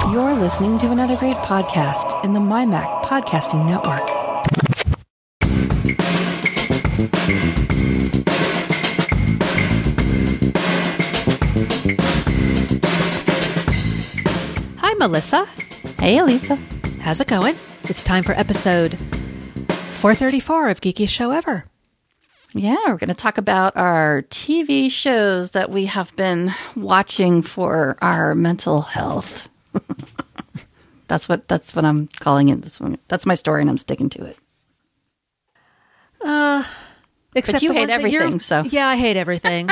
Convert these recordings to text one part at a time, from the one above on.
You're listening to another great podcast in the MyMac Podcasting Network. Hi, Melissa. Hey, Elisa. How's it going? It's time for episode 434 of Geekiest Show Ever. Yeah, we're going to talk about our TV shows that we have been watching for our mental health. That's what I'm calling it this one. That's my story, and I'm sticking to it. Except but you hate everything, so yeah, I hate everything.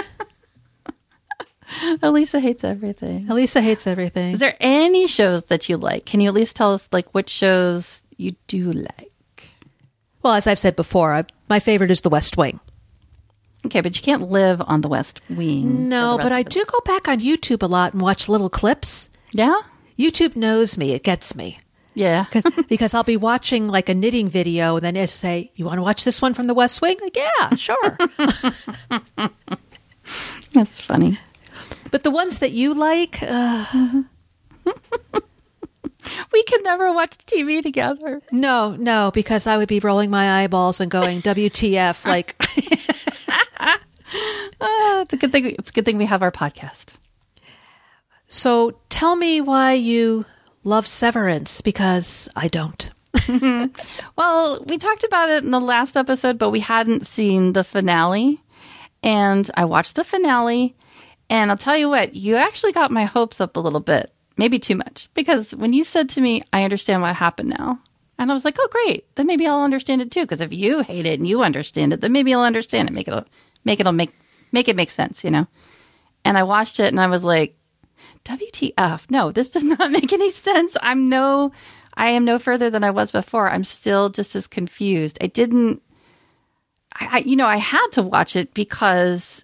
Elisa hates everything. Elisa hates everything. Is there any shows that you like? Can you at least tell us which shows you do like? Well, as I've said before, my favorite is The West Wing. Okay, but you can't live on The West Wing. No, but I do go back on YouTube a lot and watch little clips. Yeah? YouTube knows me. It gets me. Yeah. Because I'll be watching like a knitting video and then it'll say, you want to watch this one from The West Wing? Like, yeah, sure. That's funny. But the ones that you like... We could never watch TV together. No, because I would be rolling my eyeballs and going, WTF, like... It's a good thing. It's a good thing we have our podcast. So tell me why you love Severance, because I don't. Well, we talked about it in the last episode, but we hadn't seen the finale. And I watched the finale, and I'll tell you what, you actually got my hopes up a little bit. Maybe too much. Because when you said to me, I understand what happened now. And I was like, oh, great. Then maybe I'll understand it too. Because if you hate it and you understand it, then maybe I'll understand it. Make it make sense, you know? And I watched it and I was like, WTF? No, this does not make any sense. I am no further than I was before. I'm still just as confused. I had to watch it because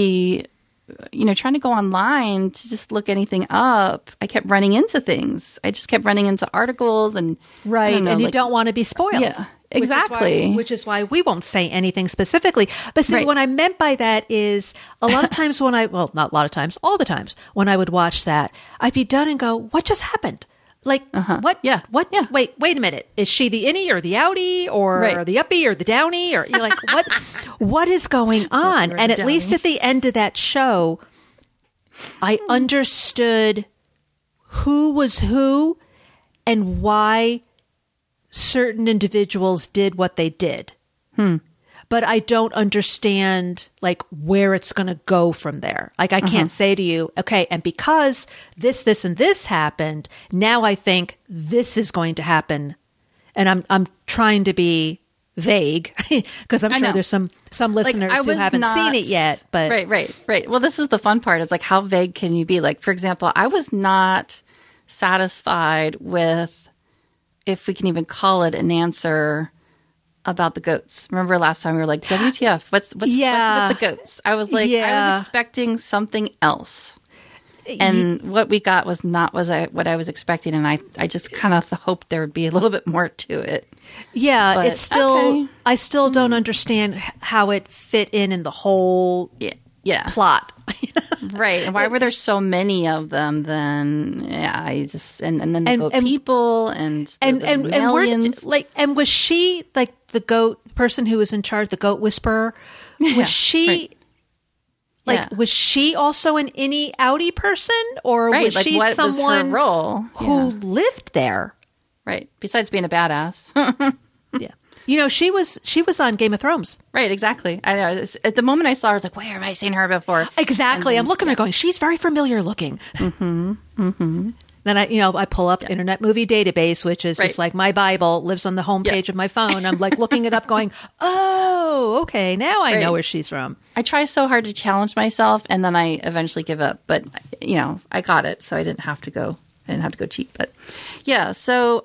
trying to go online to just look anything up, I kept running into things. I just kept running into articles and... Right, and you don't want to be spoiled. Yeah, exactly. Which is why we won't say anything specifically. But see, right. What I meant by that is a lot of times not a lot of times, all the times when I would watch that, I'd be done and go, what just happened? Like, what? Yeah. What? Yeah. Wait a minute. Is she the innie or the outie or the uppie or the downy? Or you're like, what is going on? And at least at the end of that show, I understood who was who and why certain individuals did what they did. But I don't understand like where it's going to go from there. Like I can't say to you, okay, and because this, and this happened, now I think this is going to happen. And I'm trying to be vague because I'm sure there's some listeners who haven't seen it yet. But Right. Well, this is the fun part. Is like, how vague can you be? Like, for example, I was not satisfied with, if we can even call it an answer, about the goats. Remember last time we were like, WTF, what's with the goats? I was like, I was expecting something else. And what we got was not what I was expecting. And I just kind of hoped there would be a little bit more to it. Yeah, but, it's still, I still don't understand how it fit in the whole plot. Right. And why were there so many of them then? Yeah, I just, and then the goat people and millions. And was she like the goat person who was in charge, the goat whisperer? Was she was she also an innie outie person, or was she what someone was her role? Who lived there? Right. Besides being a badass. Yeah. She was on Game of Thrones. Right, exactly. I know. At the moment I saw her, I was like, where have I seen her before? Exactly. I'm looking at her going, she's very familiar looking. Then I pull up Internet Movie Database, which is just like my Bible, lives on the homepage of my phone. I'm like looking it up going, oh, okay, now I know where she's from. I try so hard to challenge myself, and then I eventually give up. But, I got it, so I didn't have to go cheap. But, yeah, so...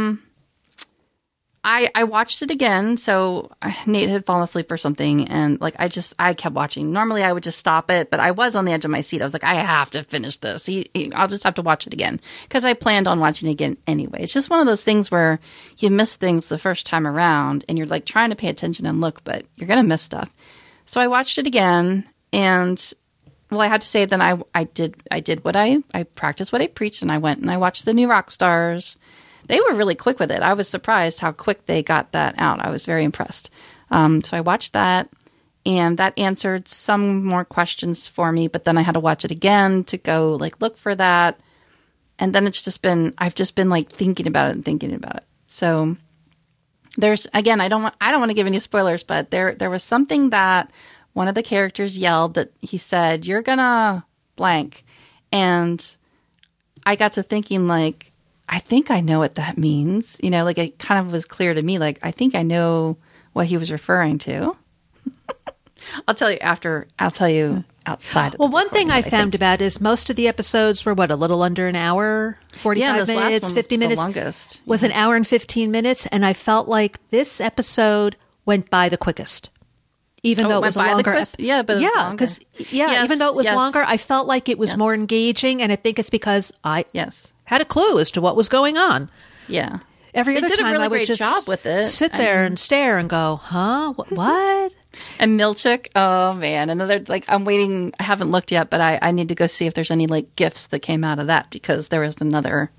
I watched it again. So Nate had fallen asleep or something. And I kept watching. Normally I would just stop it, but I was on the edge of my seat. I was like, I have to finish this. I'll just have to watch it again because I planned on watching it again anyway. It's just one of those things where you miss things the first time around and you're like trying to pay attention and look, but you're going to miss stuff. So I watched it again and I had to say then I did what I practiced what I preached, and I went and I watched the new Rock Stars. They were really quick with it. I was surprised how quick they got that out. I was very impressed. So I watched that, and that answered some more questions for me, but then I had to watch it again to go like look for that. And then I've just been like thinking about it. So there's, again, I don't want to give any spoilers, but there was something that one of the characters yelled that he said, "You're gonna blank." And I got to thinking like, I think I know what that means. You know, like it kind of was clear to me, like, I think I know what he was referring to. I'll tell you after. I'll tell you outside. Of one thing I found about is most of the episodes were a little under an hour, 45 minutes, 50 minutes. The longest was an hour and 15 minutes, and I felt like this episode went by the quickest. Even though it was a longer even though it was longer, I felt like it was more engaging, and I think it's because I had a clue as to what was going on. Yeah. Every other time really I would just job with it. sit there and stare and go, huh? What? And Milchick, oh man, another, like, I'm waiting, I haven't looked yet, but I need to go see if there's any like gifts that came out of that, because there was another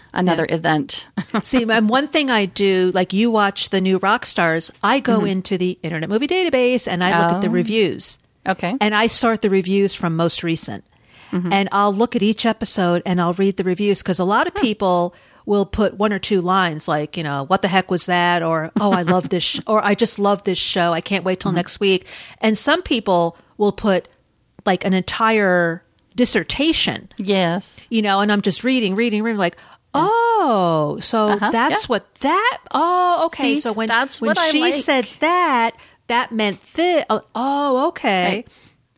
event. See, and one thing I do, like you watch the new Rock Stars, I go into the Internet Movie Database and I look at the reviews. Okay. And I sort the reviews from most recent. And I'll look at each episode and I'll read the reviews, because a lot of people will put one or two lines like, you know, what the heck was that? Or, oh, I love this, or I just love this show. I can't wait till next week. And some people will put like an entire dissertation. Yes. You know, and I'm just reading, like, oh, so that's what that, oh, okay. See, so when she like. Said that meant this. Oh, okay. Right.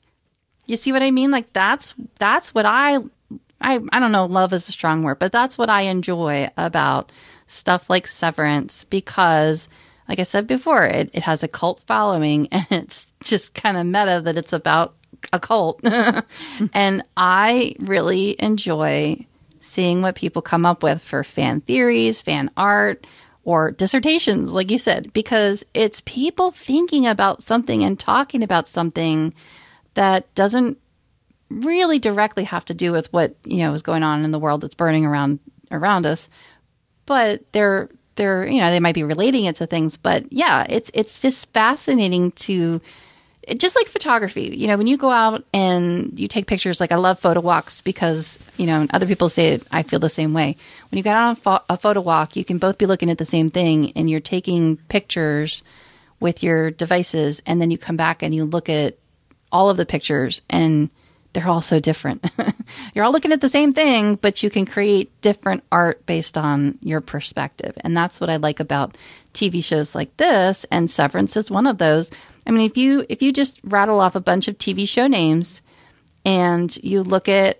You see what I mean? Like that's what I don't know, love is a strong word, but that's what I enjoy about stuff like Severance, because like I said before, it has a cult following, and it's just kind of meta that it's about a cult. And I really enjoy seeing what people come up with for fan theories, fan art, or dissertations, like you said, because it's people thinking about something and talking about something that doesn't really directly have to do with what, you know, is going on in the world that's burning around us. But they're they might be relating it to things. But yeah, it's just fascinating to, just like photography, you know, when you go out and you take pictures, like I love photo walks because, you know, and other people say it, I feel the same way. When you go out on a photo walk, you can both be looking at the same thing, and you're taking pictures with your devices, and then you come back and you look at all of the pictures, and they're all so different. You're all looking at the same thing, but you can create different art based on your perspective. And that's what I like about TV shows like this, and Severance is one of those. I mean, if you just rattle off a bunch of TV show names and you look at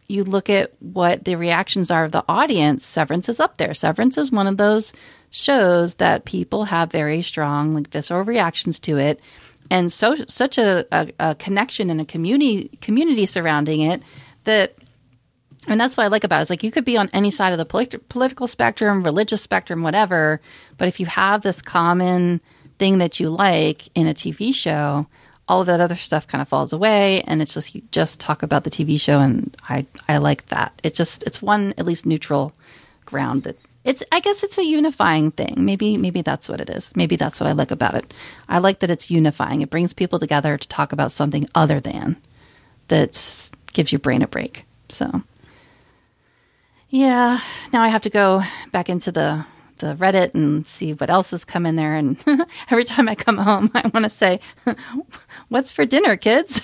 what the reactions are of the audience, Severance is up there. Severance is one of those shows that people have very strong, like, visceral reactions to it. And such a connection and a community surrounding it that, and that's what I like about it. It's like you could be on any side of the political spectrum, religious spectrum, whatever. But if you have this common thing that you like in a TV show, all of that other stuff kind of falls away, and it's just, you just talk about the TV show, and I like that. It's one at least neutral ground that. I guess it's a unifying thing. Maybe that's what it is. Maybe that's what I like about it. I like that it's unifying. It brings people together to talk about something other than that gives your brain a break. So, yeah. Now I have to go back into the Reddit and see what else has come in there. And every time I come home, I want to say, "What's for dinner, kids?"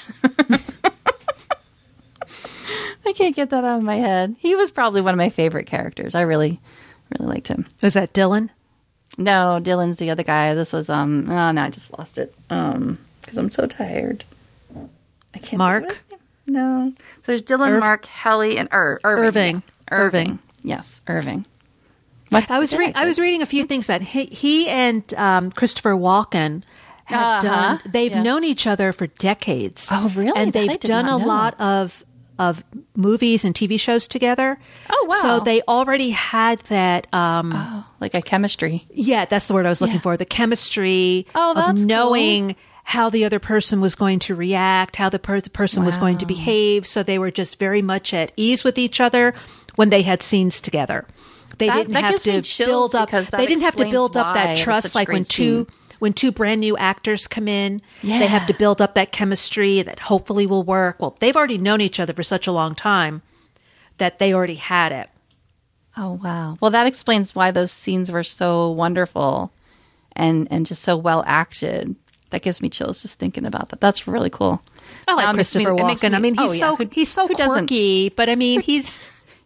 I can't get that out of my head. He was probably one of my favorite characters. I really liked him. Was that Dylan? No, Dylan's the other guy. This was oh no, I just lost it. Because I'm so tired. I can't. Mark? No. So there's Dylan, Mark, Helly, and Irving. Yeah. Irving. Yes, Irving. I was reading a few things that he and Christopher Walken have done. They've known each other for decades. Oh, really? And they've done a lot of movies and TV shows together. Oh, wow. So they already had that. Like a chemistry. Yeah, that's the word I was looking for. The chemistry of knowing how the other person was going to react, how the person was going to behave. So they were just very much at ease with each other when they had scenes together. They didn't have to build up. They didn't have to build up that trust, like when two brand new actors come in, they have to build up that chemistry that hopefully will work. Well, they've already known each other for such a long time that they already had it. Oh, wow. Well, that explains why those scenes were so wonderful and just so well acted. That gives me chills just thinking about that. That's really cool. I like Christopher Walken. He's so quirky, but I mean, he's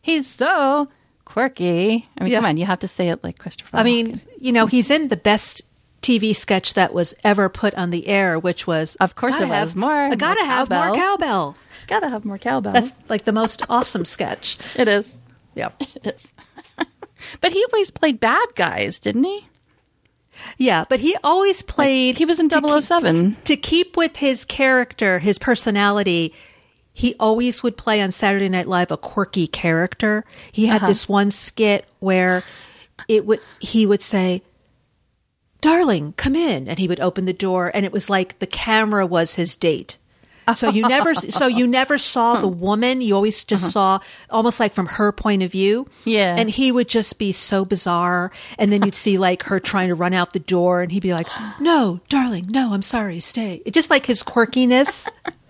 so quirky. I mean, come on, you have to say it like Christopher Walken. I mean, he's in the best TV sketch that was ever put on the air, which was, of course, I gotta have more cowbell. Gotta have more cowbell. That's like the most awesome sketch. It is. Yep. It is. But he always played bad guys, didn't he? Yeah, but he always played... He was in 007. To keep with his character, his personality, he always would play on Saturday Night Live a quirky character. He had this one skit where he would say, "Darling, come in." And he would open the door, and it was like the camera was his date. So you never saw the woman. You always just saw almost like from her point of view. Yeah. And he would just be so bizarre. And then you'd see like her trying to run out the door, and he'd be like, "No, darling, no, I'm sorry, stay." It just like his quirkiness.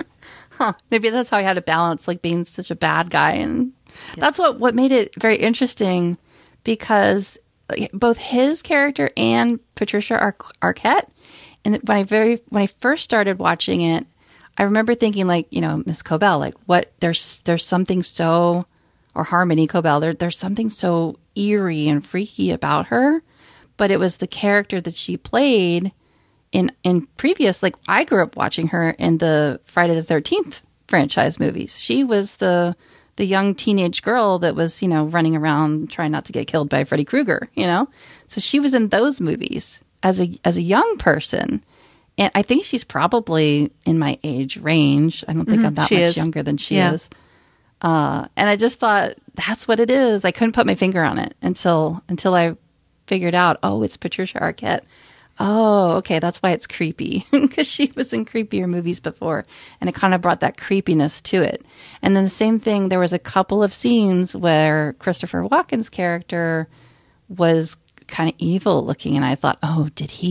Maybe that's how he had to balance like being such a bad guy, and that's what made it very interesting, because both his character and Patricia Arquette. And when I first started watching it, I remember thinking, like, Miss Cobell, like, what, there's something so, or Harmony Cobell, there's something so eerie and freaky about her. But it was the character that she played in previous, like, I grew up watching her in the Friday the 13th franchise movies. She was the young teenage girl that was, running around trying not to get killed by Freddy Krueger, So she was in those movies as a young person. And I think she's probably in my age range. I don't think I'm that much younger than she is. And I just thought, that's what it is. I couldn't put my finger on it until I figured out, oh, it's Patricia Arquette. Oh, okay, that's why it's creepy. Because she was in creepier movies before. And it kind of brought that creepiness to it. And then the same thing, there was a couple of scenes where Christopher Walken's character was kind of evil looking. And I thought, oh,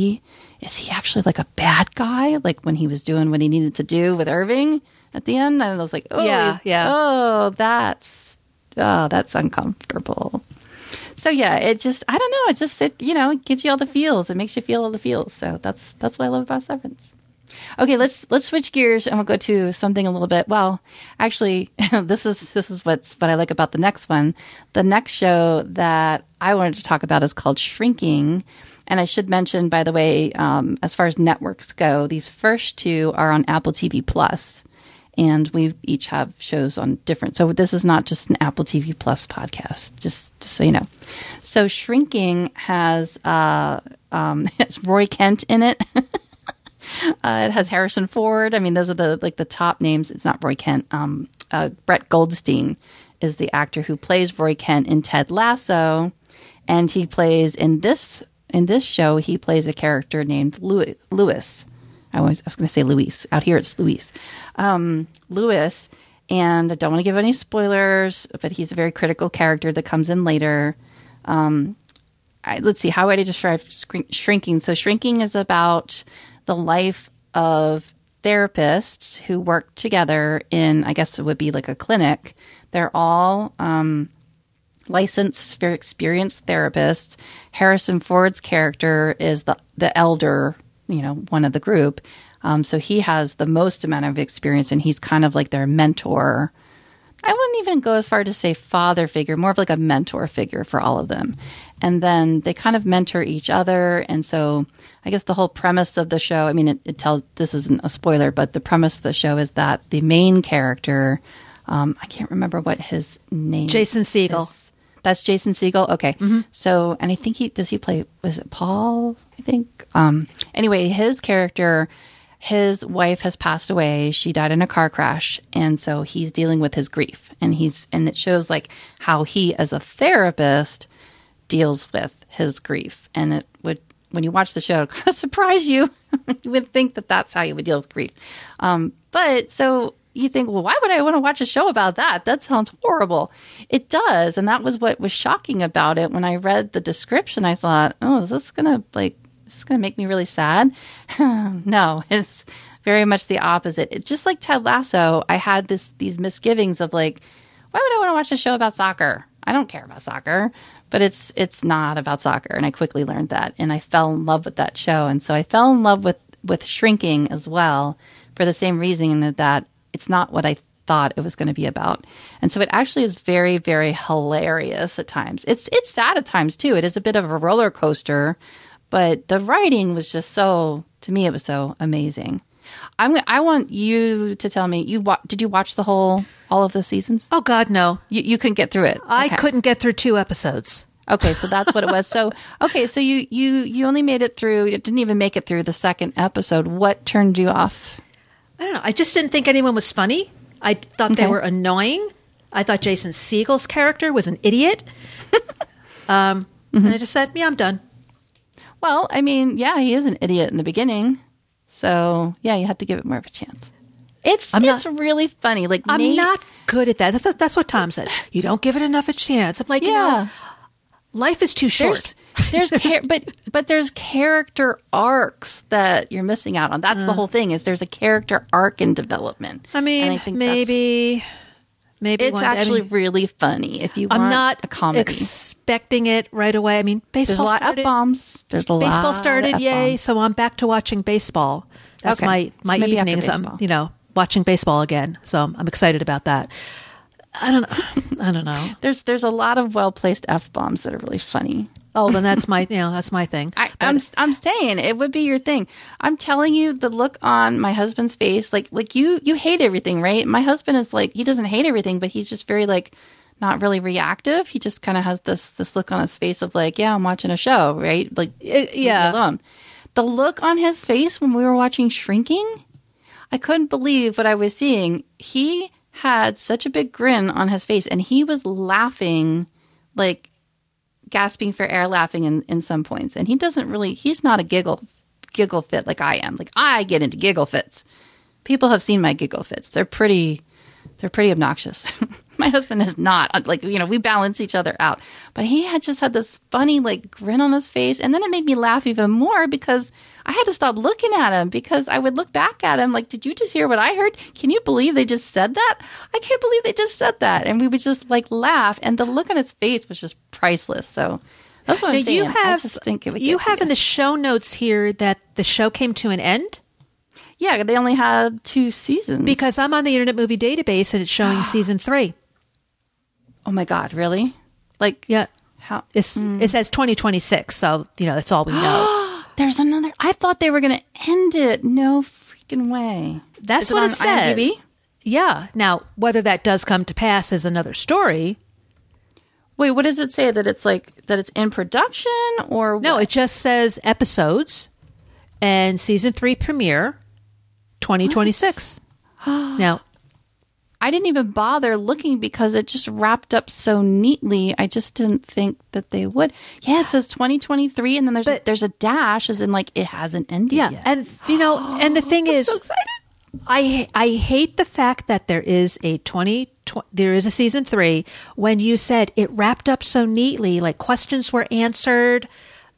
is he actually like a bad guy? Like when he was doing what he needed to do with Irving at the end? And I was like, oh, oh, that's uncomfortable. So yeah, it just, I don't know. It gives you all the feels. It makes you feel all the feels. So that's what I love about Severance. Okay, let's switch gears and we'll go to something a little bit. Well, actually, this is what I like about the next one. The next show that I wanted to talk about is called Shrinking. And I should mention, by the way, as far as networks go, these first two are on Apple TV Plus, and we each have shows on different. So this is not just an Apple TV Plus podcast, just so you know. So Shrinking has it's Roy Kent in it. It has Harrison Ford. I mean, those are the top names. It's not Roy Kent. Brett Goldstein is the actor who plays Roy Kent in Ted Lasso, and he plays in this show. He plays a character named Louis. I was going to say Luis. Out here, it's Luis. Louis, and I don't want to give any spoilers, but he's a very critical character that comes in later. Let's see, how would I describe Shrinking? So Shrinking is about the life of therapists who work together in, I guess it would be like a clinic. They're all licensed, very experienced therapists. Harrison Ford's character is the elder, one of the group. So he has the most amount of experience, and he's kind of like their mentor. I wouldn't even go as far to say father figure, more of like a mentor figure for all of them. And then they kind of mentor each other. And so I guess the whole premise of the show, I mean, it tells, this isn't a spoiler, but the premise of the show is that the main character, I can't remember what his name Jason Segel. is. That's Jason Segel? Okay. Mm-hmm. So, and I think he play, was it Paul? I think. Anyway, his character, his wife has passed away. She died in a car crash. And so he's dealing with his grief. And it shows like how he, as a therapist, deals with his grief. And when you watch the show, it kind of surprise you. You would think that that's how you would deal with grief. But so you think, well, why would I want to watch a show about that? That sounds horrible. It does. And that was what was shocking about it. When I read the description, I thought, oh, is this going to make me really sad? No, it's very much the opposite. It's just like Ted Lasso. I had these misgivings of like, why would I want to watch a show about soccer? I don't care about soccer, but it's not about soccer. And I quickly learned that. And I fell in love with that show. And so I fell in love with Shrinking as well for the same reason that it's not what I thought it was going to be about. And so it actually is very, very hilarious at times. It's sad at times too. It is a bit of a roller coaster, but the writing was just to me, it was so amazing. I want you to tell me, did you watch all of the seasons? Oh God, no. You couldn't get through it. I couldn't get through 2 episodes. Okay, so that's what it was. So you only made it through. You didn't even make it through the 2nd episode. What turned you off? I don't know. I just didn't think anyone was funny. I thought they were annoying. I thought Jason Segel's character was an idiot. And I just said, yeah, I'm done. Well, I mean, yeah, he is an idiot in the beginning. So, yeah, you have to give it more of a chance. It's really funny. Like I'm not good at that. That's what Tom says. You don't give it enough a chance. I'm like, life is too short. But there's character arcs that you're missing out on. That's the whole thing. Is there's a character arc in development. I mean, and I think maybe it's actually really funny if you want I'm not a comedy. Expecting it right away. I mean, baseball. There's a lot of F-bombs. There's a lot. Baseball started, of yay! F-bombs. So I'm back to watching baseball. That's my so evenings. I'm watching baseball again. So I'm excited about that. I don't know. There's a lot of well placed F-bombs that are really funny. Oh, then that's my thing. I'm saying it would be your thing. I'm telling you, the look on my husband's face, like you hate everything, right? My husband is like, he doesn't hate everything, but he's just very like not really reactive. He just kind of has this look on his face of like, yeah, I'm watching a show, right? Like, leave me alone. The look on his face when we were watching Shrinking, I couldn't believe what I was seeing. He had such a big grin on his face, and he was laughing, like gasping for air, laughing in some points. And he's not a giggle fit like I am. Like I get into giggle fits. People have seen my giggle fits. They're pretty obnoxious. My husband is not. Like, we balance each other out. But he had this funny like grin on his face. And then it made me laugh even more because I had to stop looking at him, because I would look back at him like, did you just hear what I heard? Can you believe they just said that? I can't believe they just said that. And we would just like laugh. And the look on his face was just priceless. So that's what I'm saying. I just think it would you have in the show notes here that the show came to an end? Yeah, they only had 2 seasons. Because I'm on the Internet Movie Database and it's showing season 3. Oh my God, really? Like, yeah. How? It says 2026, so, that's all we know. There's another. I thought they were going to end it. No freaking way. That's what it said. IMDb? Yeah. Now, whether that does come to pass is another story. Wait, what does it say? That it's like, that it's in production or what? No, it just says episodes and season 3 premiere 2026. Now, I didn't even bother looking because it just wrapped up so neatly. I just didn't think that they would. Yeah, it says 2023, and then there's a dash, as in like it hasn't ended yet. Yeah, and and the thing is, so excited. I hate the fact that there is a season 3 when you said it wrapped up so neatly, like questions were answered.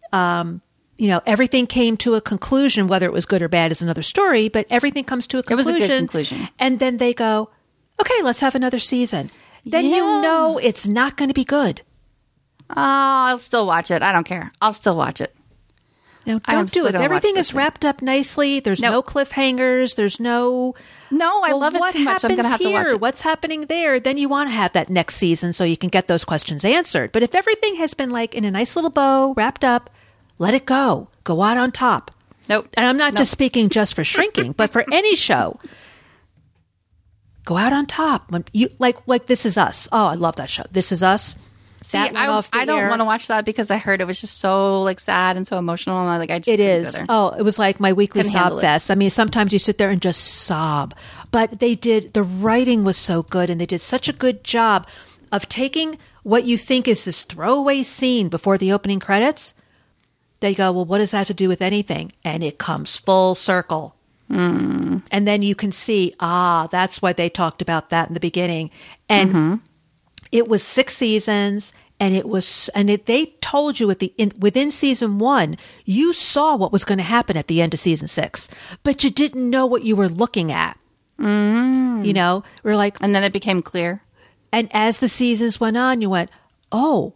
Everything came to a conclusion. Whether it was good or bad is another story, but everything comes to a conclusion. It was a good conclusion. And then they go, okay, let's have another season. Then it's not going to be good. Oh, I'll still watch it. I don't care. I'll still watch it. No, don't do it. Everything is wrapped up nicely. There's no cliffhangers. There's no... No, I love it too much. I'm going to have to watch it. What's happening there? Then you want to have that next season so you can get those questions answered. But if everything has been like in a nice little bow, wrapped up, let it go. Go out on top. Nope. And I'm not just speaking just for Shrinking, but for any show. Go out on top. When you like This Is Us. Oh, I love that show. This Is Us. See, I don't want to watch that because I heard it was just so like sad and so emotional, and I just it is. Oh, it was like my weekly sob fest. I mean, sometimes you sit there and just sob. But the writing was so good, and they did such a good job of taking what you think is this throwaway scene before the opening credits they go, well, what does that have to do with anything? And it comes full circle. And then you can see, that's why they talked about that in the beginning. And it was 6 seasons, and they told you within season 1, you saw what was going to happen at the end of season 6, but you didn't know what you were looking at. You know, we're like, and then it became clear. And as the seasons went on, you went, now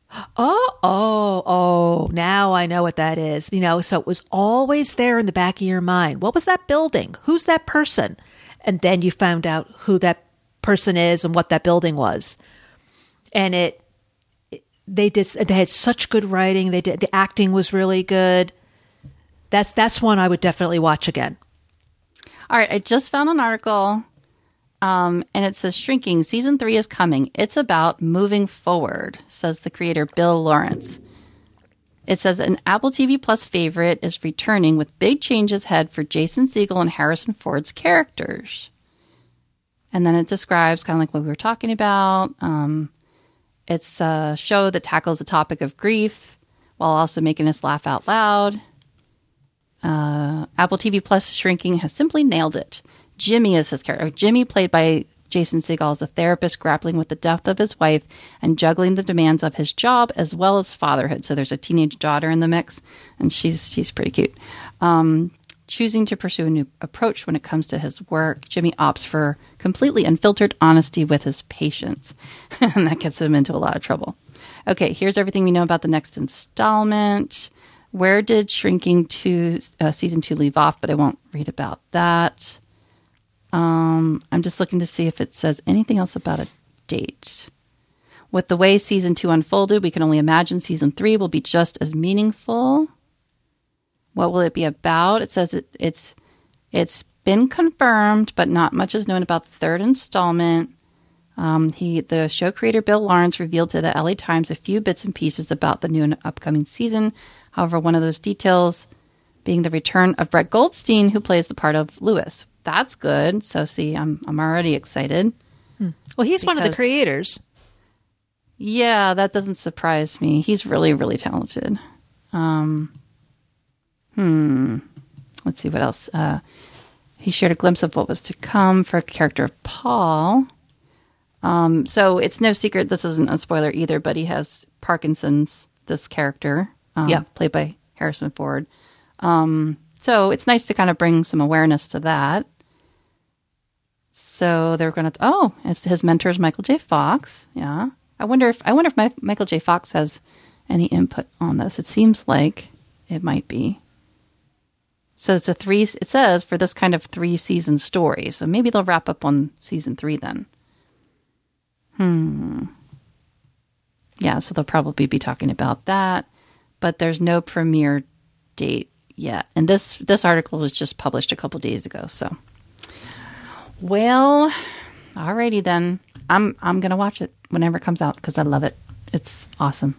I know what that is. You know, so it was always there in the back of your mind. What was that building? Who's that person? And then you found out who that person is and what that building was. And they had such good writing. The acting was really good. That's one I would definitely watch again. All right, I just found an article, and it says Shrinking Season 3 is coming. It's about moving forward, says the creator Bill Lawrence. It says an Apple TV Plus favorite is returning with big changes ahead for Jason Segel and Harrison Ford's characters. And then it describes kind of like what we were talking about. It's a show that tackles the topic of grief while also making us laugh out loud. Apple TV Plus Shrinking has simply nailed it. Jimmy is his character. Jimmy, played by Jason Segel, is a therapist grappling with the death of his wife and juggling the demands of his job as well as fatherhood. So there's a teenage daughter in the mix, and she's pretty cute. Choosing to pursue a new approach when it comes to his work, Jimmy opts for completely unfiltered honesty with his patients, and that gets him into a lot of trouble. Okay, here's everything we know about the next installment. Where did Shrinking Season 2 leave off? But I won't read about that. I'm just looking to see if it says anything else about a date. With the way Season 2 unfolded, we can only imagine Season 3 will be just as meaningful. What will it be about? It says it's been confirmed, but not much is known about the third installment. The show creator Bill Lawrence revealed to the LA Times a few bits and pieces about the new and upcoming season. However, one of those details being the return of Brett Goldstein, who plays the part of Lewis. That's good. So, see, I'm already excited. Well, he's one of the creators. Yeah, that doesn't surprise me. He's really, really talented. Let's see what else. He shared a glimpse of what was to come for a character of Paul. So it's no secret, this isn't a spoiler either, but he has Parkinson's, this character, played by Harrison Ford. So it's nice to kind of bring some awareness to that. So they're going to, his mentor is Michael J. Fox. Yeah. I wonder if Michael J. Fox has any input on this. It seems like it might be. So it says for this kind of 3-season story. So maybe they'll wrap up on season 3 then. Yeah, so they'll probably be talking about that, but there's no premiere date yet. And this article was just published a couple days ago. So, well, alrighty then. I'm gonna watch it whenever it comes out because I love it. It's awesome.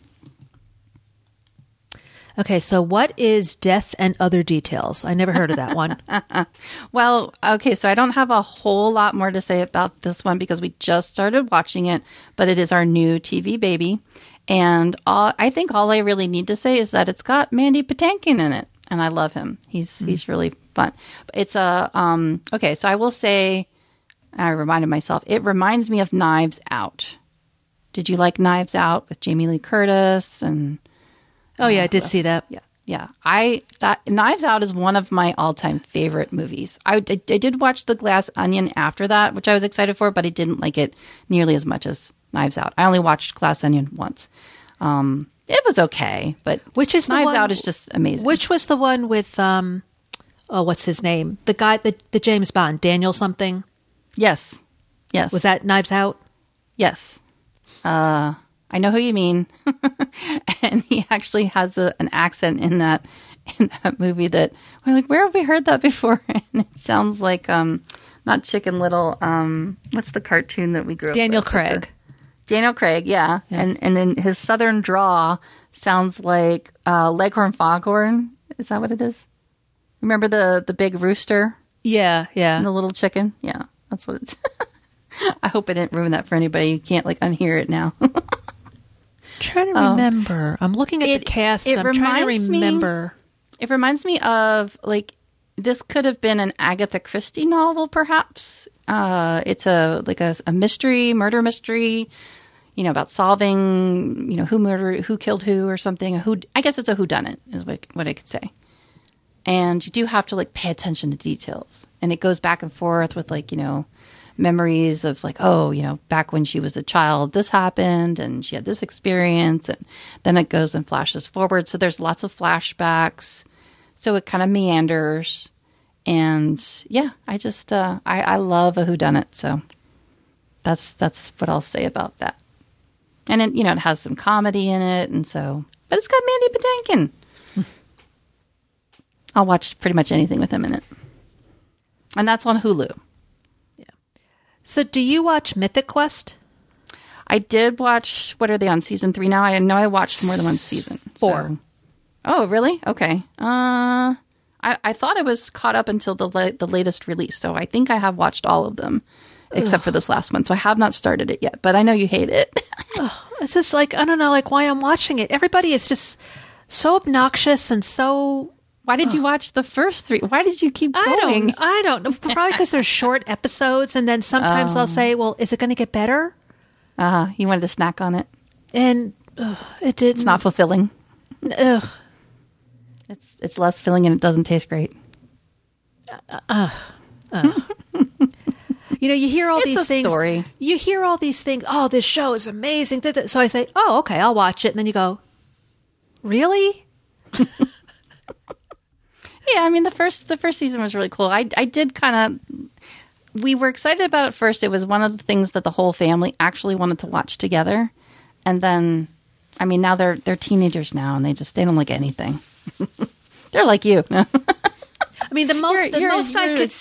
Okay, so what is Death and Other Details? I never heard of that one. Well, okay, so I don't have a whole lot more to say about this one because we just started watching it, but it is our new TV baby. And I think all I really need to say is that it's got Mandy Patinkin in it, and I love him. He's really fun. It's okay, so I will say, I reminded myself, it reminds me of Knives Out. Did you like Knives Out with Jamie Lee Curtis and... Oh, yeah, I did see that. Yeah. Knives Out is one of my all-time favorite movies. I did watch The Glass Onion after that, which I was excited for, but I didn't like it nearly as much as Knives Out. I only watched Glass Onion once. It was okay, but Knives Out is just amazing. Which was the one with, what's his name? The guy, the James Bond, Daniel something? Yes. Was that Knives Out? Yes. I know who you mean. And he actually has an accent in that movie that we're like, where have we heard that before? And it sounds like not Chicken Little. What's the cartoon that we grew up Daniel with? Craig. Daniel Craig, yeah. And then his southern draw sounds like Leghorn Foghorn. Is that what it is? Remember the big rooster? Yeah. And the little chicken? Yeah, that's what it's. I hope I didn't ruin that for anybody. You can't unhear it now. trying to remember. I'm looking at the cast. I'm trying to remember. It reminds me of, like, this could have been an Agatha Christie novel, perhaps. It's a murder mystery, about solving, who killed who or something. I guess it's a whodunit is what I could say. And you do have to, like, pay attention to details. And it goes back and forth with, like, memories of, like, back when she was a child, this happened and she had this experience. And then it goes and flashes forward. So there's lots of flashbacks. So it kind of meanders. And yeah, I just, I love a whodunit. So that's what I'll say about that. And it, it has some comedy in it. And so, but it's got Mandy Patinkin. I'll watch pretty much anything with him in it. And that's on Hulu. Yeah. So do you watch Mythic Quest? I did watch, what are they on, season 3 now? I know I watched more than one season. 4. So. Oh, really? Okay. I thought I was caught up until the latest release. So I think I have watched all of them, except for this last one. So I have not started it yet, but I know you hate it. It's just like, I don't know, like why I'm watching it. Everybody is just so obnoxious and so... Why did you watch the first 3? Why did you keep going? I don't know. Probably because they're short episodes, and then sometimes I'll say, well, is it going to get better? You wanted to snack on it. And it didn't. It's not fulfilling. Ugh. It's less filling and it doesn't taste great. You hear all these things. Story. You hear all these things. Oh, this show is amazing. So I say, oh, okay, I'll watch it. And then you go, really? Yeah, I mean, the first season was really cool. I did kind of... We were excited about it first. It was one of the things that the whole family actually wanted to watch together. And then, I mean, now they're teenagers now, and they don't like anything. They're like you. I mean, the most I could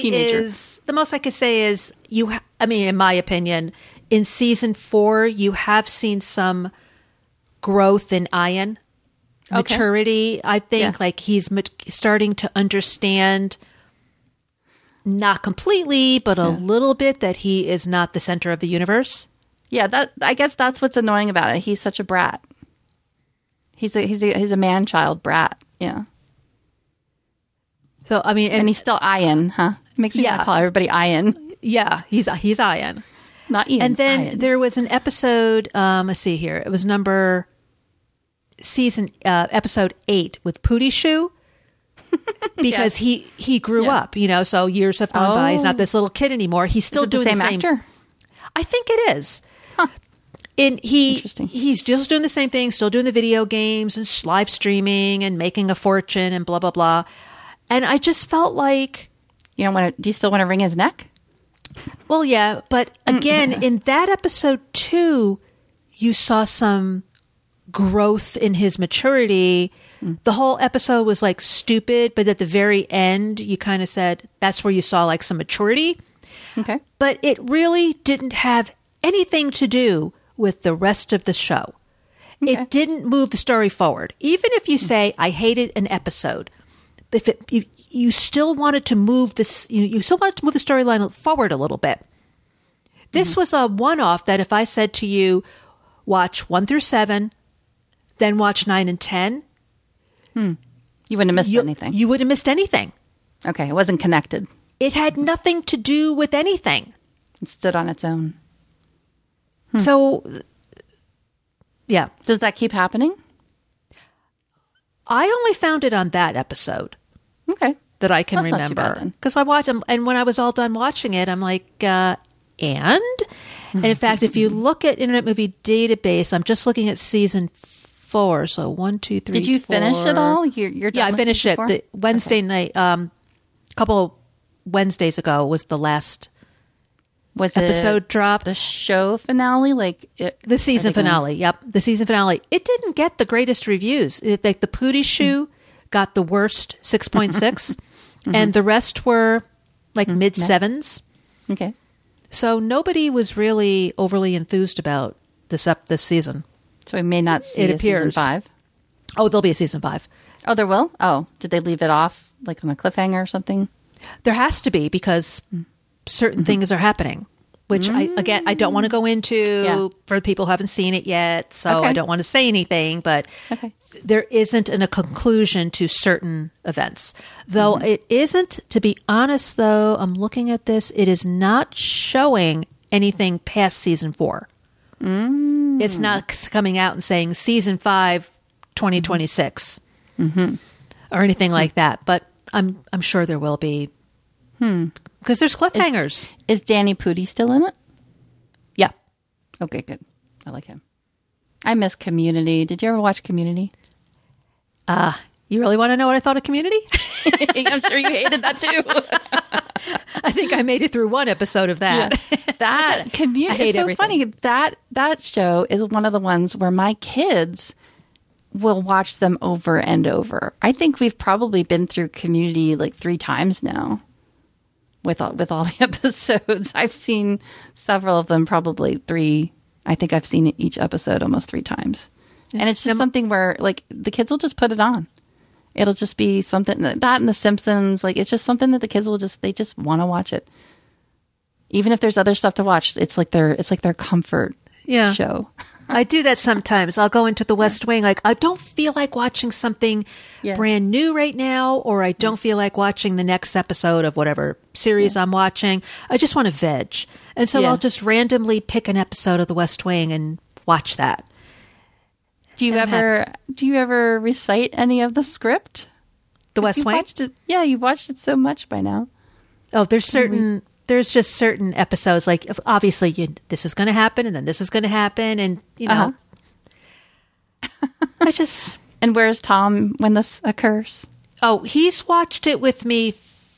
say is in my opinion, in season 4, you have seen some growth in Ian. Maturity, I think, like he's starting to understand, not completely, but a little bit, that he is not the center of the universe. Yeah, I guess that's what's annoying about it. He's such a brat. He's a man-child brat. Yeah. So I mean, and he's still Ian, huh? It makes me want to call everybody Ian. Yeah, he's Ian, not Ian. And then Ian. there was an episode. Let's see here. It was episode 8 with Pootie Shoe, because he grew up, so years have gone by. He's not this little kid anymore. He's still doing the same actor. I think it is. Huh. And he's still doing the same thing, still doing the video games and live streaming and making a fortune and blah, blah, blah. And I just felt like... Do you still want to wring his neck? Well, yeah. But again, in that episode 2, you saw some growth in his maturity. The whole episode was like stupid, but at the very end, you kind of said that's where you saw like some maturity. Okay. But it really didn't have anything to do with the rest of the show. Okay. It didn't move the story forward. Even if you say, I hated an episode, if you still wanted to move this, you still wanted to move the storyline forward a little bit. This was a one-off that if I said to you, watch 1 through 7, then watch 9 and 10. You wouldn't have missed anything. You wouldn't have missed anything. Okay, it wasn't connected. It had nothing to do with anything. It stood on its own. So, yeah. Does that keep happening? I only found it on that episode. Okay. That I can That's remember. Not too bad, then. Because I watched them, and when I was all done watching it, I'm like, and in fact, if you look at Internet Movie Database, I'm just looking at season 4. So 1, 2, 3. Did you finish it all? You're done. Yeah, I finished it. 4? The Wednesday night, a couple Wednesdays ago was the last episode dropped. The show finale, the season finale. Yep, the season finale. It didn't get the greatest reviews. The Pootie Shoe got the worst 6.6, and the rest were like mid 7s. Okay. So nobody was really overly enthused about this season. So we may not see a season 5. Oh, there'll be a season 5. Oh, there will? Oh, did they leave it off like on a cliffhanger or something? There has to be, because certain things are happening which I don't want to go into for people who haven't seen it yet. So I don't want to say anything, but there isn't a conclusion to certain events. Though it isn't, to be honest, though, I'm looking at this, it is not showing anything past season 4. It's not coming out and saying season 5, 2026 or anything like that. But I'm sure there will be. Because there's cliffhangers. Is Danny Pudi still in it? Yeah. Okay, good. I like him. I miss Community. Did you ever watch Community? You really want to know what I thought of Community? I'm sure you hated that too. I think I made it through one episode of that. Yeah. That Community. It's so funny. That show is one of the ones where my kids will watch them over and over. I think we've probably been through Community like 3 times now. With all the episodes. I've seen several of them, probably 3. I think I've seen each episode almost 3 times. And it's just something where, like, the kids will just put it on. It'll just be something, that and The Simpsons, like, it's just something that the kids will they just want to watch it. Even if there's other stuff to watch, it's like their comfort show. I do that sometimes. I'll go into The West Wing. Like, I don't feel like watching something brand new right now, or I don't feel like watching the next episode of whatever series I'm watching. I just want to veg. And so I'll just randomly pick an episode of The West Wing and watch that. Do you ever recite any of the script? The West Wing? You've watched it so much by now. Oh, there's just certain episodes, like, obviously this is going to happen and then this is going to happen. And, you know, And where's Tom when this occurs? Oh, he's watched it with me.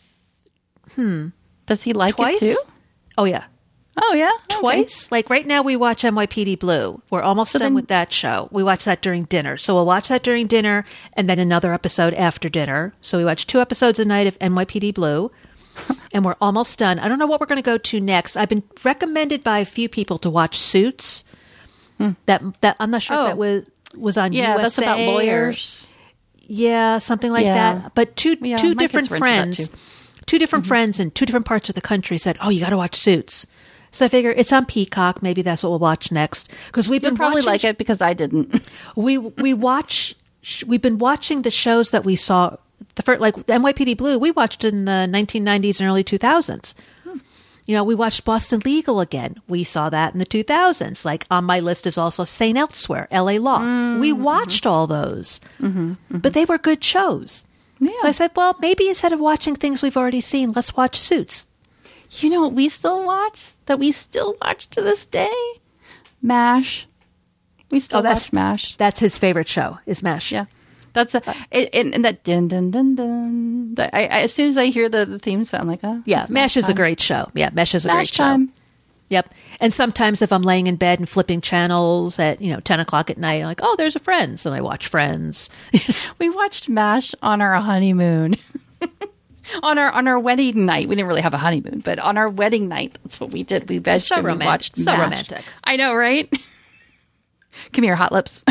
Does he like twice? it too? Oh, yeah. Oh, yeah? Twice. Okay. Like right now we watch NYPD Blue. We're almost done with that show. We watch that during dinner. So we'll watch that during dinner and then another episode after dinner. So we watch 2 episodes a night of NYPD Blue. And we're almost done. I don't know what we're going to go to next. I've been recommended by a few people to watch Suits. That I'm not sure if that was on USA. Yeah, that's about lawyers. Something like that. But two different friends, 2 different friends in 2 different parts of the country said, "Oh, you got to watch Suits." So I figure it's on Peacock. Maybe that's what we'll watch next. Because we've been probably like it because I didn't. We've been watching the shows that we saw. The first, like NYPD Blue, we watched in the 1990s and early 2000s. You know, we watched Boston Legal again. We saw that in the 2000s. Like on my list is also St. Elsewhere, LA Law. We watched all those, but they were good shows. Yeah. So I said, well, maybe instead of watching things we've already seen, let's watch Suits. You know what we still watch? That we still watch to this day? MASH. We still watch MASH. That's his favorite show, is MASH. Yeah. That's and that dun dun dun dun. As soon as I hear the theme song, I'm like, oh, yeah, MASH is a great show. Yeah, MASH is a great show. Yep. And sometimes if I'm laying in bed and flipping channels at 10 o'clock at night, I'm like, oh, there's a Friends, and I watch Friends. We watched MASH on our honeymoon. On our wedding night. We didn't really have a honeymoon, but on our wedding night, that's what we did. We vegged and we watched MASH. So romantic. I know, right? Come here, Hot Lips.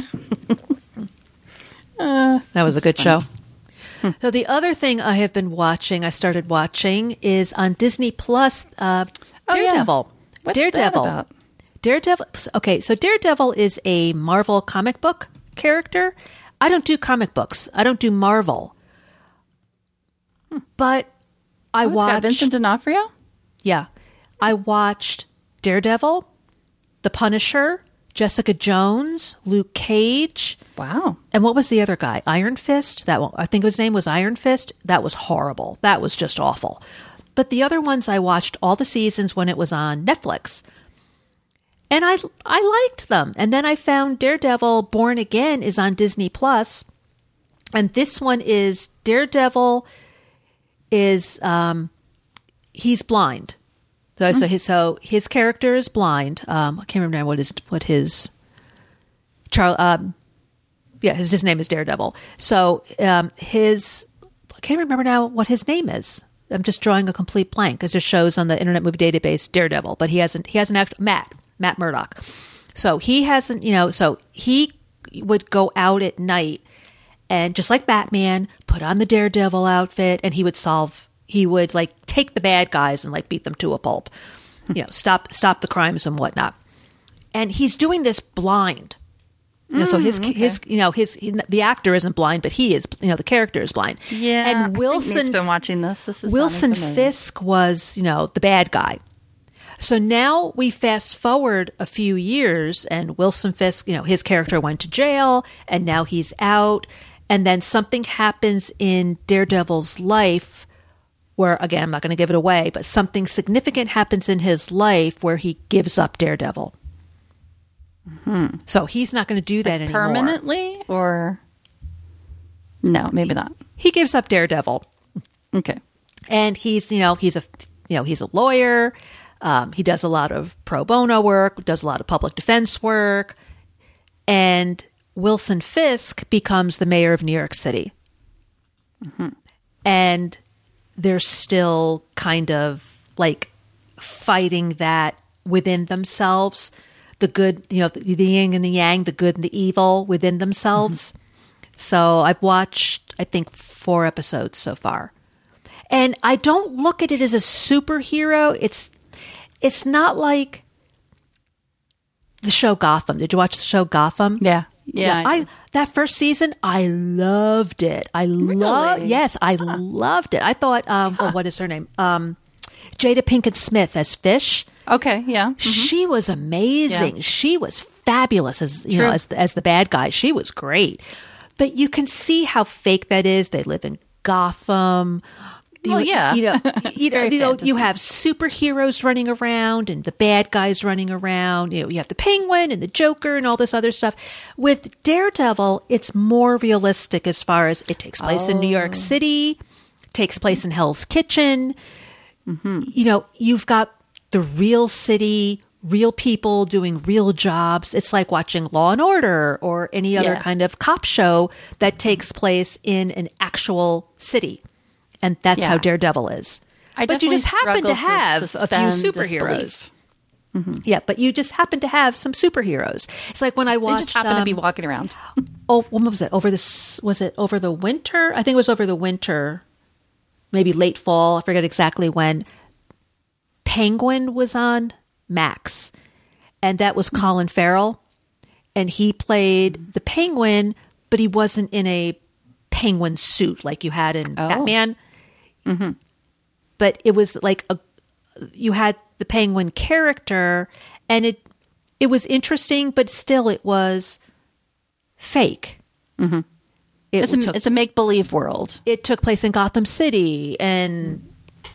That was a good show. So the other thing I started watching is on Disney Plus, Daredevil. What's that about? Daredevil. Okay, so Daredevil is a Marvel comic book character. I don't do comic books. I don't do Marvel. But I watched Vincent D'Onofrio? Yeah. I watched Daredevil, The Punisher, Jessica Jones, Luke Cage. Wow. And what was the other guy? Iron Fist? That one, I think his name was Iron Fist. That was horrible. That was just awful. But the other ones I watched all the seasons when it was on Netflix. And I liked them. And then I found Daredevil Born Again is on Disney Plus. And this one is Daredevil is he's blind. So his character is blind. I can't remember now what his his name is Daredevil. So I can't remember now what his name is. I'm just drawing a complete blank. It just shows on the Internet Movie Database Daredevil, but he has an actual Matt Murdock. So he hasn't, so he would go out at night and just like Batman, put on the Daredevil outfit, and he would like take the bad guys and like beat them to a pulp. stop the crimes and whatnot. And he's doing this blind. So the actor isn't blind, but he is. The character is blind. Yeah. And Wilson Nate's been watching this. This is Wilson Fisk was the bad guy. So now we fast forward a few years, and Wilson Fisk, his character went to jail, and now he's out. And then something happens in Daredevil's life where, again, I'm not going to give it away, but something significant happens in his life where he gives up Daredevil. Mm-hmm. So he's not going to do that anymore. Permanently, or no, maybe not. He gives up Daredevil. Okay. And he's a lawyer. He does a lot of pro bono work, does a lot of public defense work. And Wilson Fisk becomes the mayor of New York City. Mm-hmm. And they're still kind of like fighting that within themselves. The good, the yin and the yang, the good and the evil within themselves. Mm-hmm. So I've watched, I think, 4 episodes so far. And I don't look at it as a superhero. It's not like the show Gotham. Did you watch the show Gotham? Yeah. Yeah. That first season, I loved it. Yes, I loved it. I thought, what is her name? Jada Pinkett Smith as Fish. Okay, yeah. Mm-hmm. She was amazing. Yeah. She was fabulous as as the bad guy. She was great. But you can see how fake that is. They live in Gotham. Well, yeah. You have superheroes running around and the bad guys running around. You have the Penguin and the Joker and all this other stuff. With Daredevil, it's more realistic as far as it takes place in New York City, takes place in Hell's Kitchen. Mm-hmm. You've got the real city, real people doing real jobs. It's like watching Law and Order or any other kind of cop show that takes place in an actual city. And that's how Daredevil is. But you just happen to have a few superheroes. Mm-hmm. Yeah, but you just happen to have some superheroes. It's like when I watched... They just happen to be walking around. What was it? Was it over the winter? I think it was over the winter, maybe late fall. I forget exactly when. Penguin was on Max, and that was Colin Farrell, and he played the Penguin, but he wasn't in a penguin suit like you had in Batman. Mm-hmm. But it was like you had the Penguin character, and it was interesting, but still it was fake. Mm-hmm. It's a make-believe world. It took place in Gotham City, and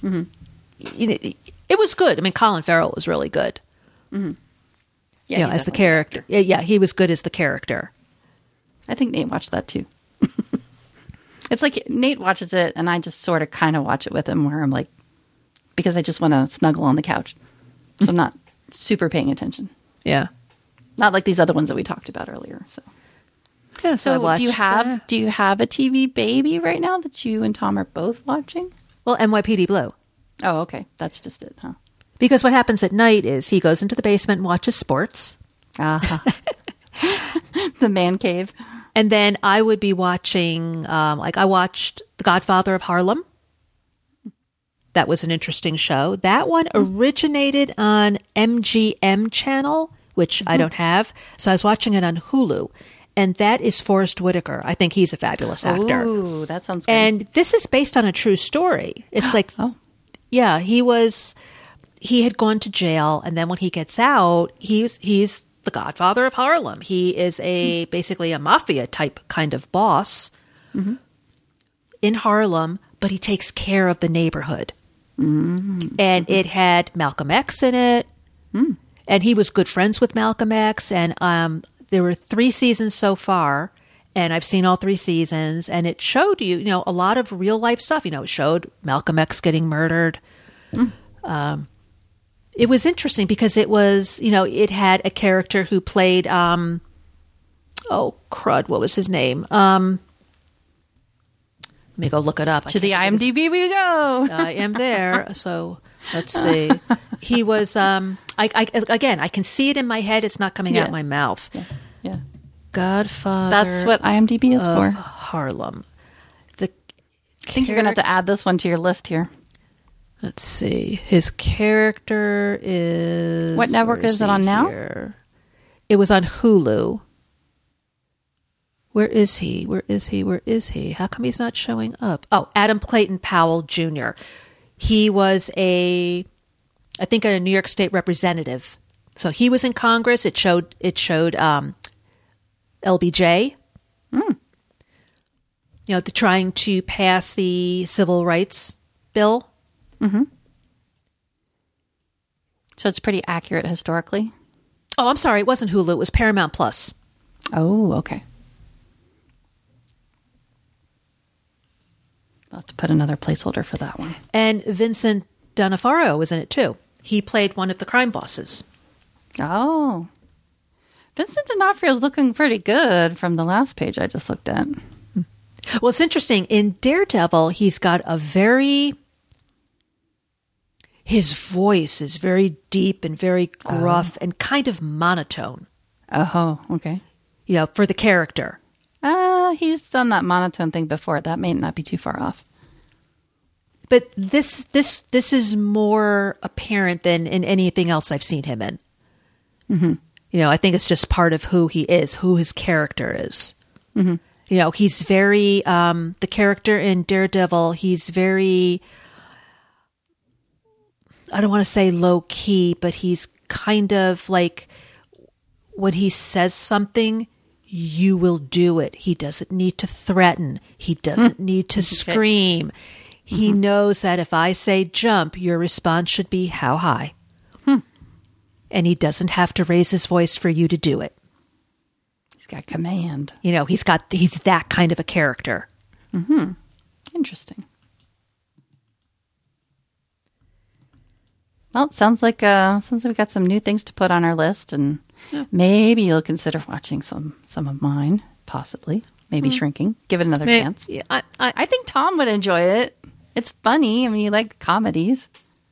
it was good. I mean, Colin Farrell was really good. Mm-hmm. Yeah, as the character. Yeah, he was good as the character. I think Nate watched that too. It's like Nate watches it, and I just sort of kind of watch it with him, where I'm like, because I just want to snuggle on the couch, so I'm not super paying attention. Yeah, not like these other ones that we talked about earlier. So, yeah. So do you have a TV baby right now that you and Tom are both watching? Well, NYPD Blue. Oh, okay. That's just it, huh? Because what happens at night is he goes into the basement and watches sports. Uh-huh. The man cave. And then I would be watching, I watched The Godfather of Harlem. That was an interesting show. That one originated on MGM channel, which I don't have. So I was watching it on Hulu. And that is Forrest Whitaker. I think he's a fabulous actor. Ooh, that sounds good. And this is based on a true story. It's like, yeah, he had gone to jail, and then when he gets out, he's the Godfather of Harlem. He is basically a mafia type kind of boss in Harlem, but he takes care of the neighborhood. Mm-hmm. And it had Malcolm X in it, and he was good friends with Malcolm X, and there were 3 seasons so far, and I've seen all 3 seasons, and it showed you, a lot of real life stuff. It showed Malcolm X getting murdered. It was interesting because it was, it had a character who played, what was his name? Let me go look it up. To the IMDb we go. I am there. So let's see. He was, I can see it in my head. It's not coming out my mouth. Yeah. Godfather. That's what IMDb is for. Harlem. I think you're going to have to add this one to your list here. Let's see. His character is... What network is it on now? It was on Hulu. Where is he? Where is he? Where is he? How come he's not showing up? Oh, Adam Clayton Powell Jr. He was I think a New York State representative. So he was in Congress. It showed LBJ. Trying to pass the civil rights bill. Mm-hmm. So it's pretty accurate historically. Oh, I'm sorry. It wasn't Hulu. It was Paramount Plus. Oh, okay. I'll have to put another placeholder for that one. And Vincent D'Onofrio was in it too. He played one of the crime bosses. Oh. Vincent D'Onofrio's looking pretty good from the last page I just looked at. Well, it's interesting. In Daredevil, he's got his voice is very deep and very gruff and kind of monotone. Oh, okay. For the character. He's done that monotone thing before. That may not be too far off. But this is more apparent than in anything else I've seen him in. Mm-hmm. I think it's just part of who he is, who his character is. Mm-hmm. He's very, the character in Daredevil, he's very, I don't want to say low key, but he's kind of like, when he says something, you will do it. He doesn't need to threaten. He doesn't need to scream. He knows that if I say jump, your response should be how high. And he doesn't have to raise his voice for you to do it. He's got command. He's that kind of a character. Mm-hmm. Interesting. Well, it sounds like we got some new things to put on our list, and maybe you'll consider watching some of mine, possibly. Maybe Shrinking. Give it another chance. Yeah, I think Tom would enjoy it. It's funny. I mean, you like comedies.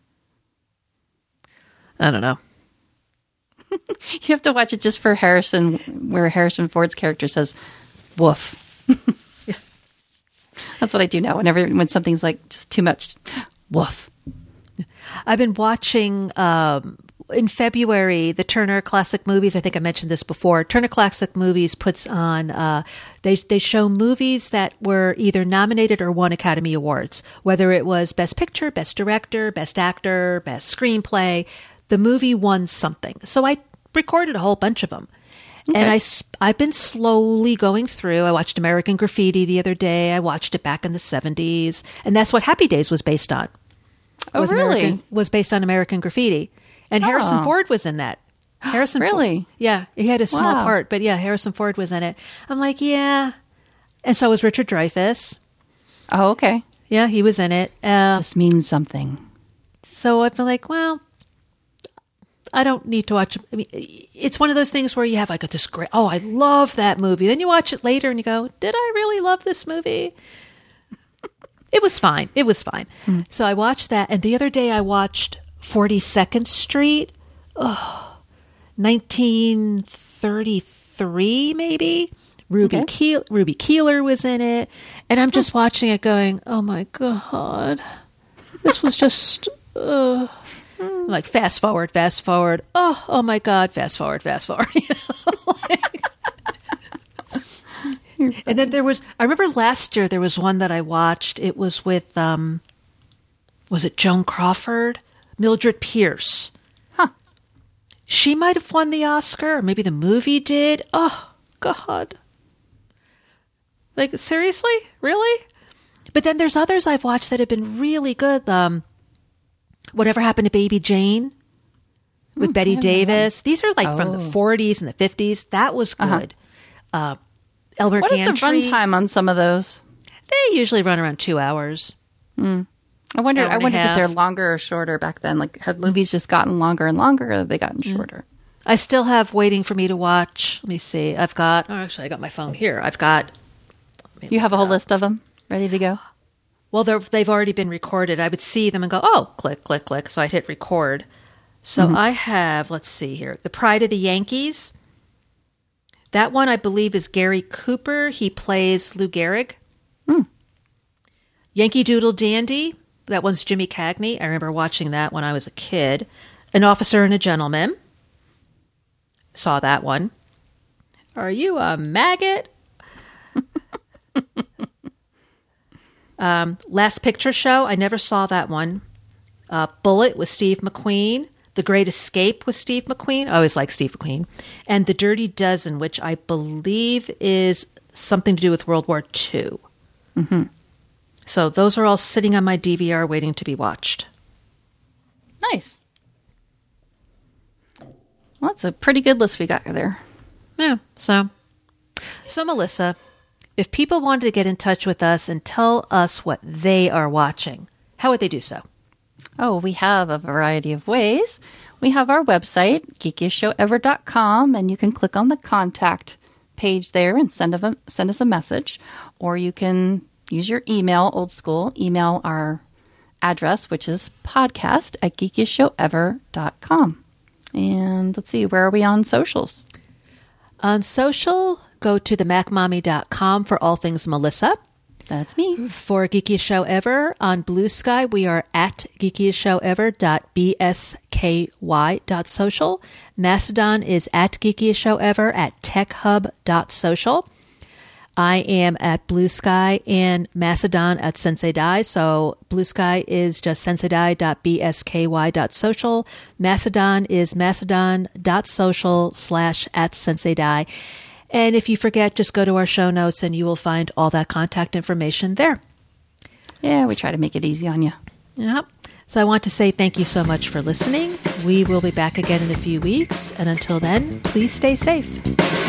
I don't know. You have to watch it just for Harrison, where Harrison Ford's character says, woof. Yeah. That's what I do now. When something's like just too much, woof. I've been watching, in February, the Turner Classic Movies. I think I mentioned this before. Turner Classic Movies puts on, they show movies that were either nominated or won Academy Awards, whether it was Best Picture, Best Director, Best Actor, Best Screenplay. The movie won something. So I recorded a whole bunch of them. Okay. And I've been slowly going through. I watched American Graffiti the other day. I watched it back in the 70s. And that's what Happy Days was based on. Oh, really? Was based on American Graffiti. And Harrison Ford was in that. Harrison Really? Ford, yeah. He had a small part, but yeah, Harrison Ford was in it. I'm like, yeah. And so was Richard Dreyfuss. Oh, okay. Yeah, he was in it. This means something. So I've been like, well, I don't need to watch. I mean, it's one of those things where you have like this great, I love that movie. Then you watch it later and you go, did I really love this movie? It was fine. It was fine. So I watched that. And the other day I watched 42nd Street. 1933, maybe. Ruby Keeler was in it. And I'm just watching it going, oh my God. This was just... like fast forward. Oh my God, fast forward. And then I remember last year there was one that I watched. It was with, was it Joan Crawford? Mildred Pierce. Huh. She might have won the Oscar, or maybe the movie did. Oh, God. Like, seriously? Really? But then there's others I've watched that have been really good. Whatever Happened to Baby Jane with Betty Davis. These are like from the 40s and the 50s. That was good. Elmer What Gantry. is the runtime on some of those? They usually run around 2 hours. I wondered if they're longer or shorter back then. Like, have movies just gotten longer and longer, or have they gotten shorter? I still have Waiting for Me to Watch. Let me see. I got my phone here. You have a whole list of them ready to go? Well, they've already been recorded. I would see them and go, oh, click, click, click. So I'd hit record. So I have, let's see here, The Pride of the Yankees. That one, I believe, is Gary Cooper. He plays Lou Gehrig. Yankee Doodle Dandy. That one's Jimmy Cagney. I remember watching that when I was a kid. An Officer and a Gentleman. Saw that one. Are you a maggot? Last Picture Show. I never saw that one. Bullet with Steve McQueen. The Great Escape with Steve McQueen. I always like Steve McQueen. And The Dirty Dozen, which I believe is something to do with World War II. Mm-hmm. So those are all sitting on my DVR waiting to be watched. Nice. Well, that's a pretty good list we got there. Yeah. So Melissa, if people wanted to get in touch with us and tell us what they are watching, how would they do so? Oh, we have a variety of ways. We have our website, geekiestshowever.com, and you can click on the contact page there and send us a message. Or you can use your email, old school, email our address, which is podcast@geekiestshowever.com. And let's see, where are we on socials? On social, go to themacmommy.com for all things Melissa. That's me. For Geekiest Show Ever on Blue Sky, we are at geekiestshowever.bsky.social. Mastodon is at Geekiest Show Ever at techhub.social. I am at Blue Sky and Mastodon at Sensei Dai. So Blue Sky is just senseidai.bsky.social. Mastodon is mastodon.social/@Sensei Dai. And if you forget, just go to our show notes and you will find all that contact information there. Yeah, we try to make it easy on you. Yep. So I want to say thank you so much for listening. We will be back again in a few weeks. And until then, please stay safe.